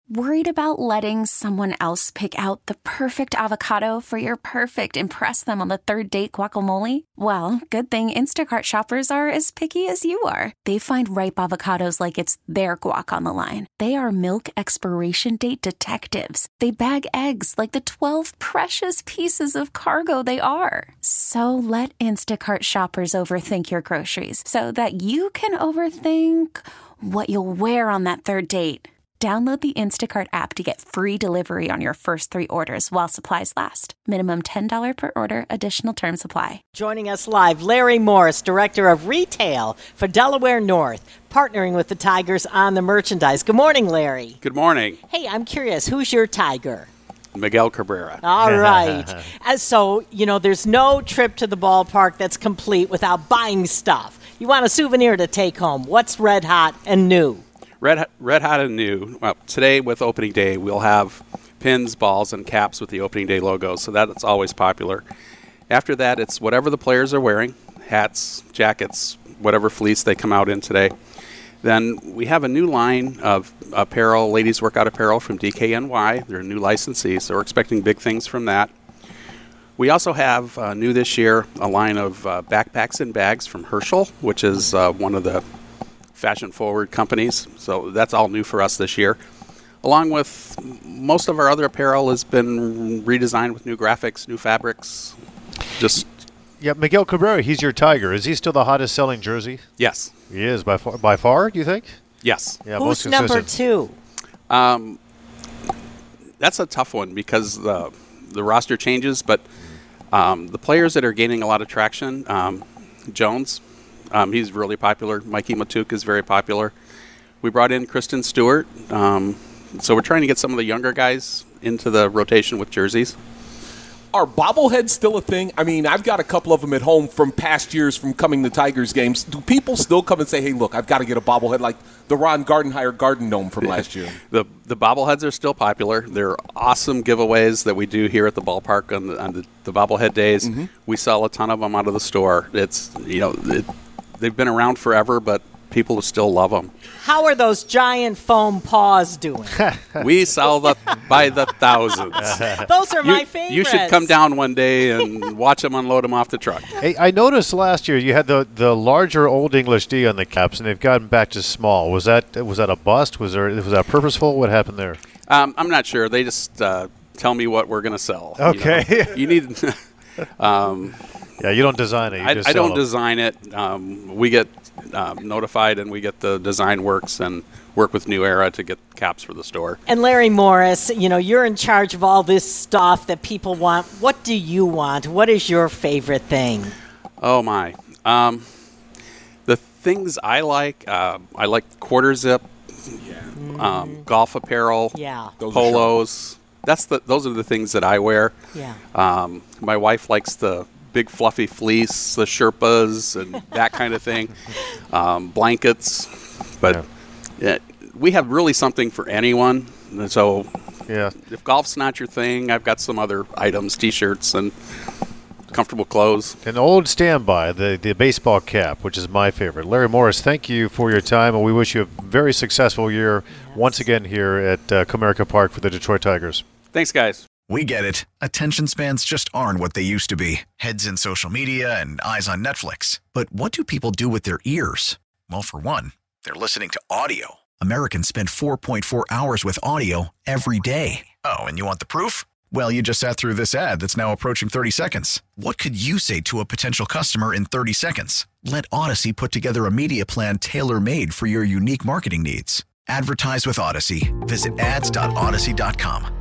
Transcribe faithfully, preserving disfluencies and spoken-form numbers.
Worried about letting someone else pick out the perfect avocado for your perfect impress them on the third date guacamole? Well, good thing Instacart shoppers are as picky as you are. They find ripe avocados like it's their guac on the line. They are milk expiration date detectives. They bag eggs like the twelve precious pieces of cargo they are. So let Instacart shoppers overthink your groceries so that you can overthink what you'll wear on that third date. Download the Instacart app to get free delivery on your first three orders while supplies last. Minimum ten dollars per order. Additional terms apply. Joining us live, Larry Morris, Director of Retail for Delaware North, partnering with the Tigers on the merchandise. Good morning, Larry. Good morning. Hey, I'm curious, who's your Tiger? Miguel Cabrera. All right. As so, you know, there's no trip to the ballpark that's complete without buying stuff. You want a souvenir to take home. What's red hot and new? Red, red hot and new. Well, today with opening day, we'll have pins, balls, and caps with the opening day logo, so that's always popular. After that, it's whatever the players are wearing, hats, jackets, whatever fleece they come out in today. Then we have a new line of apparel, ladies workout apparel from D K N Y. They're a new licensee, so we're expecting big things from that. We also have uh, new this year a line of uh, backpacks and bags from Herschel, which is uh, one of the fashion-forward companies, so that's all new for us this year. Along with most of our other apparel has been redesigned with new graphics, new fabrics. Just yeah, Miguel Cabrera, he's your Tiger. Is he still the hottest selling jersey? Yes. He is by far, by far, do you think? Yes. Yeah, Who's most number two? Um, that's a tough one because the the roster changes, but um, the players that are gaining a lot of traction, um, Jones, Um, he's really popular. Mikey Matuk is very popular. We brought in Kristen Stewart. Um, so we're trying to get some of the younger guys into the rotation with jerseys. Are bobbleheads still a thing? I mean, I've got a couple of them at home from past years from coming to Tigers games. Do people still come and say, hey, look, I've got to get a bobblehead like the Ron Gardenhire Garden Gnome from last year? the the bobbleheads are still popular. They're awesome giveaways that we do here at the ballpark on the, on the, the bobblehead days. Mm-hmm. We sell a ton of them out of the store. It's, you know, it, they've been around forever, but people still love them. How are those giant foam paws doing? We sell them by the thousands. Those are you, my favorites. You should come down one day and watch them unload them off the truck. Hey, I noticed last year you had the, the larger Old English D on the caps, and they've gotten back to small. Was that was that a bust? Was there was that purposeful? What happened there? Um, I'm not sure. They just uh, tell me what we're going to sell. Okay. You know? You need. um, Yeah, you don't design it. You I, just I sell don't them. design it. Um, we get um, notified, and we get the design works and work with New Era to get caps for the store. And Larry Morris, you know, you're in charge of all this stuff that people want. What do you want? What is your favorite thing? Oh, my. Um, the things I like, uh, I like quarter zip, Mm. um, golf apparel, Yeah. Those are polos. That's the. Those are the things that I wear. Yeah. Um, my wife likes the big fluffy fleece, the Sherpas, and that kind of thing. Um, blankets, but Yeah. yeah, we have really something for anyone. And so, Yeah. if golf's not your thing, I've got some other items, T-shirts and comfortable clothes. An old standby, the, the baseball cap, which is my favorite. Larry Morris, thank you for your time, and we wish you a very successful year once again here at uh, Comerica Park for the Detroit Tigers. Thanks, guys. We get it. Attention spans just aren't what they used to be. Heads in social media and eyes on Netflix. But what do people do with their ears? Well, for one, they're listening to audio. Americans spend four point four hours with audio every day. Oh, and you want the proof? Well, you just sat through this ad that's now approaching thirty seconds. What could you say to a potential customer in thirty seconds? Let Odyssey put together a media plan tailor-made for your unique marketing needs. Advertise with Odyssey. Visit ads dot odyssey dot com.